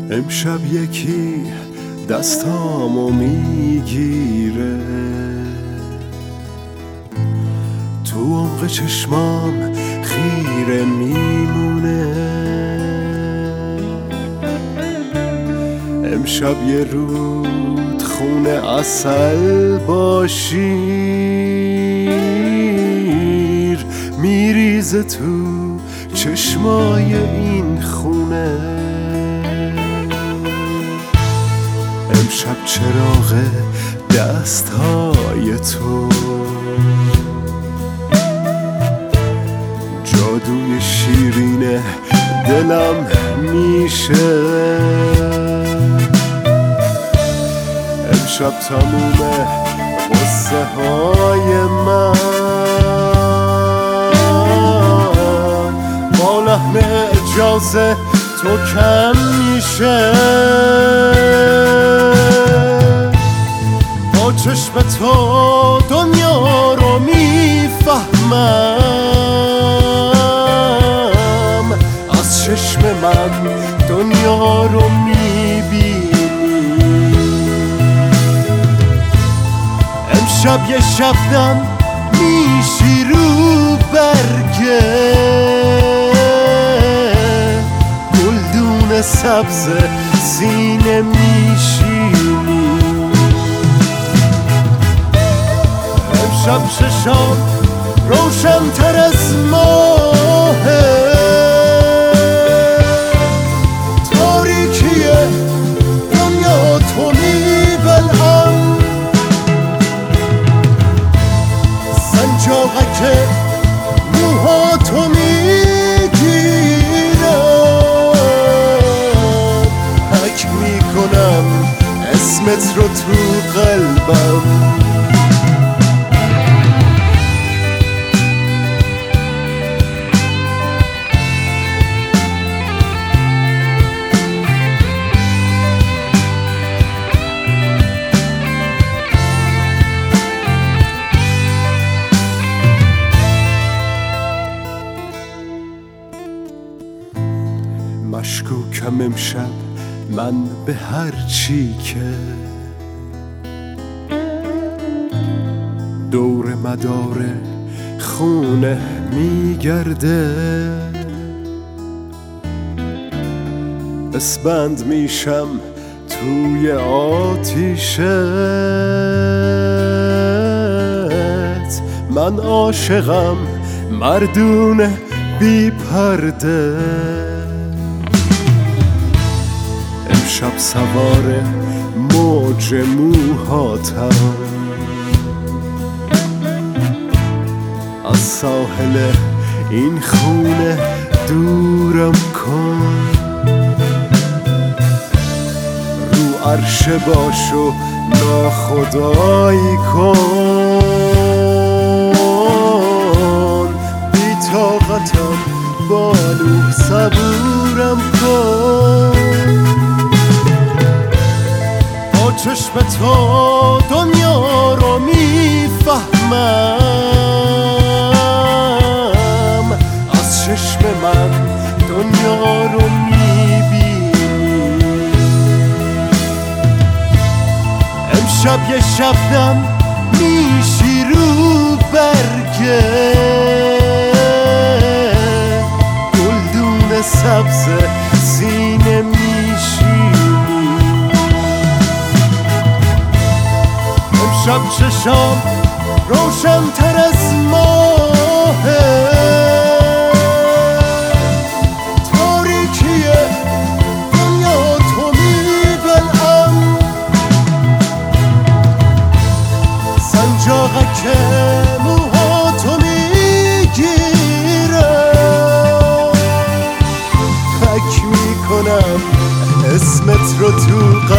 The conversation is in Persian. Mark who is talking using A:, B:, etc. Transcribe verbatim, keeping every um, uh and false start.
A: امشب یکی دستامو میگیره، تو عمق چشمام خیره میمونه. امشب یه رود خونه عسل با شیر میریزه تو چشمای این خونه. امشب چراغ دستهای تو جادوی شیرین دلم میشه. امشب تموم قصه های من با لحن اجازه تو کم میشه. با چشم تو دنیا رو میفهمم، از چشم من دنیا رو میبینی. امشب یه شبنم میشی رو برگه، گلدون سبز سینه میشینی. امشب چشام روشن تر از ماهه، تاریکی دنیا تو میبلم. سنجاقک موها تو میگیرم، حک میکنم اسمت رو تو قلبم. مشکوکم امشب من به هر چی که دور مدار خونه میگرده. اسبند میشم توی آتیشت، من عاشقم مردونه بی پرده. امشب سوار موج موهاتم، از ساحل این خونه دورم کن. رو عرشه باش و ناخدایی کن، بی طاقتم بانو صبورم کن. چشم تو دنیا رو میفهمم، از چشم من دنیا رو میبینی. امشب یه شبنم میشی رو برگه، گلدون سبز سینه میشینی. امشب چشام روشن تر از ماهه، تاریکی دنیا تو میبلم. سنجاقک موها تو میگیرم، حک میکنم اسمت رو تو قلبم.